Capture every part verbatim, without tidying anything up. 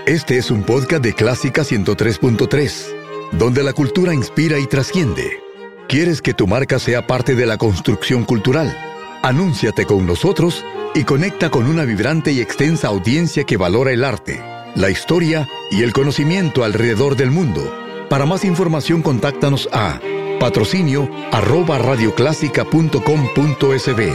Este es un podcast de Clásica ciento tres punto tres, donde la cultura inspira y trasciende. ¿Quieres que tu marca sea parte de la construcción cultural? Anúnciate con nosotros y conecta con una vibrante y extensa audiencia que valora el arte, la historia y el conocimiento alrededor del mundo. Para más información, contáctanos a patrocinio arroba radioclásica punto com punto es be.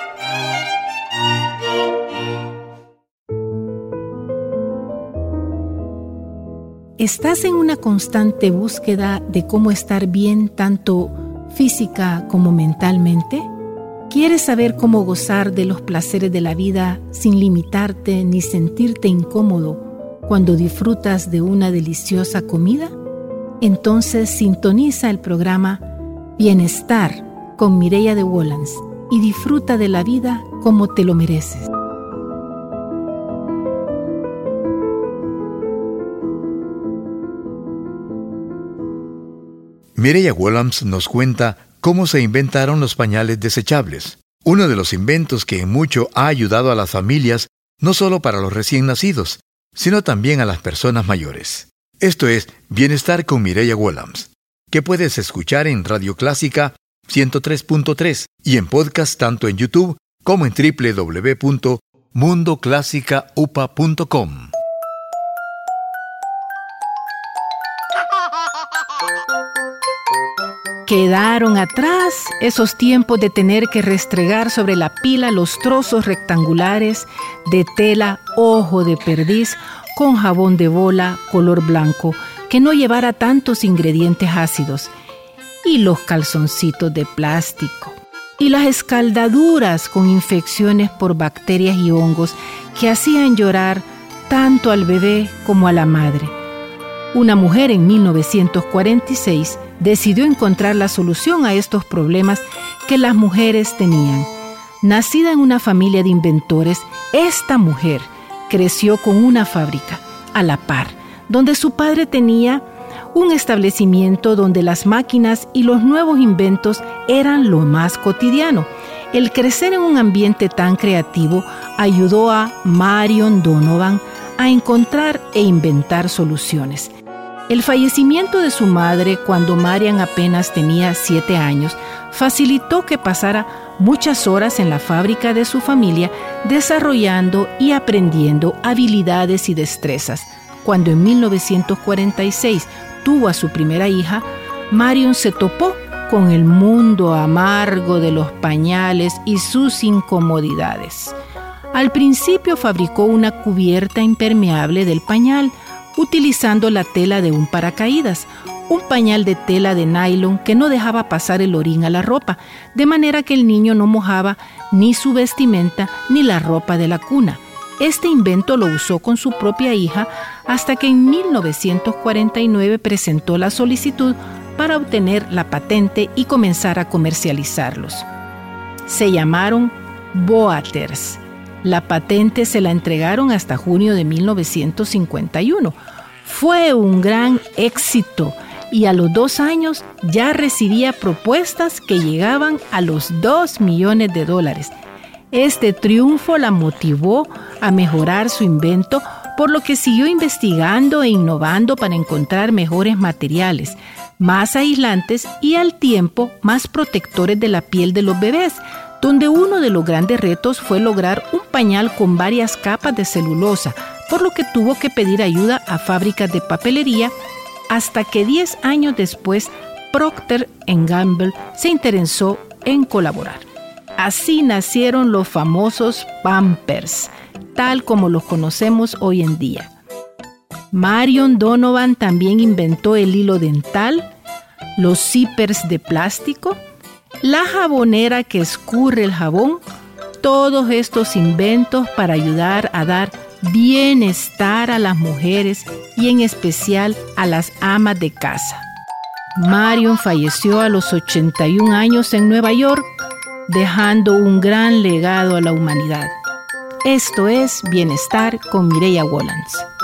¿Estás en una constante búsqueda de cómo estar bien tanto física como mentalmente? ¿Quieres saber cómo gozar de los placeres de la vida sin limitarte ni sentirte incómodo cuando disfrutas de una deliciosa comida? Entonces sintoniza el programa Bienestar con Mireya de Wolans y disfruta de la vida como te lo mereces. Mireya Wolans nos cuenta cómo se inventaron los pañales desechables, uno de los inventos que en mucho ha ayudado a las familias, no solo para los recién nacidos, sino también a las personas mayores. Esto es Bienestar con Mireya Wolans, que puedes escuchar en Radio Clásica ciento tres punto tres y en podcast tanto en YouTube como en doble u doble u doble u punto mundo clásica u p a punto com. Quedaron atrás esos tiempos de tener que restregar sobre la pila los trozos rectangulares de tela ojo de perdiz con jabón de bola color blanco que no llevara tantos ingredientes ácidos, y los calzoncitos de plástico, y las escaldaduras con infecciones por bacterias y hongos que hacían llorar tanto al bebé como a la madre. Una mujer en mil novecientos cuarenta y seis decidió encontrar la solución a estos problemas que las mujeres tenían. Nacida en una familia de inventores, esta mujer creció con una fábrica a la par, donde su padre tenía un establecimiento donde las máquinas y los nuevos inventos eran lo más cotidiano. El crecer en un ambiente tan creativo ayudó a Marion Donovan a encontrar e inventar soluciones. El fallecimiento de su madre cuando Marian apenas tenía siete años facilitó que pasara muchas horas en la fábrica de su familia desarrollando y aprendiendo habilidades y destrezas. Cuando en mil novecientos cuarenta y seis tuvo a su primera hija, Marion se topó con el mundo amargo de los pañales y sus incomodidades. Al principio fabricó una cubierta impermeable del pañal, utilizando la tela de un paracaídas, un pañal de tela de nylon que no dejaba pasar el orín a la ropa, de manera que el niño no mojaba ni su vestimenta ni la ropa de la cuna. Este invento lo usó con su propia hija hasta que en mil novecientos cuarenta y nueve presentó la solicitud para obtener la patente y comenzar a comercializarlos. Se llamaron Boaters. La patente se la entregaron hasta junio de mil novecientos cincuenta y uno. Fue un gran éxito y a los dos años ya recibía propuestas que llegaban a los dos millones de dólares. Este triunfo la motivó a mejorar su invento, por lo que siguió investigando e innovando para encontrar mejores materiales, más aislantes y al tiempo más protectores de la piel de los bebés, donde uno de los grandes retos fue lograr un pañal con varias capas de celulosa, por lo que tuvo que pedir ayuda a fábricas de papelería, hasta que diez años después Procter and Gamble se interesó en colaborar. Así nacieron los famosos Pampers, tal como los conocemos hoy en día. Marion Donovan también inventó el hilo dental, los zippers de plástico, la jabonera que escurre el jabón, todos estos inventos para ayudar a dar bienestar a las mujeres y en especial a las amas de casa. Marion falleció a los ochenta y un años en Nueva York, dejando un gran legado a la humanidad. Esto es Bienestar con Mireya Wolans.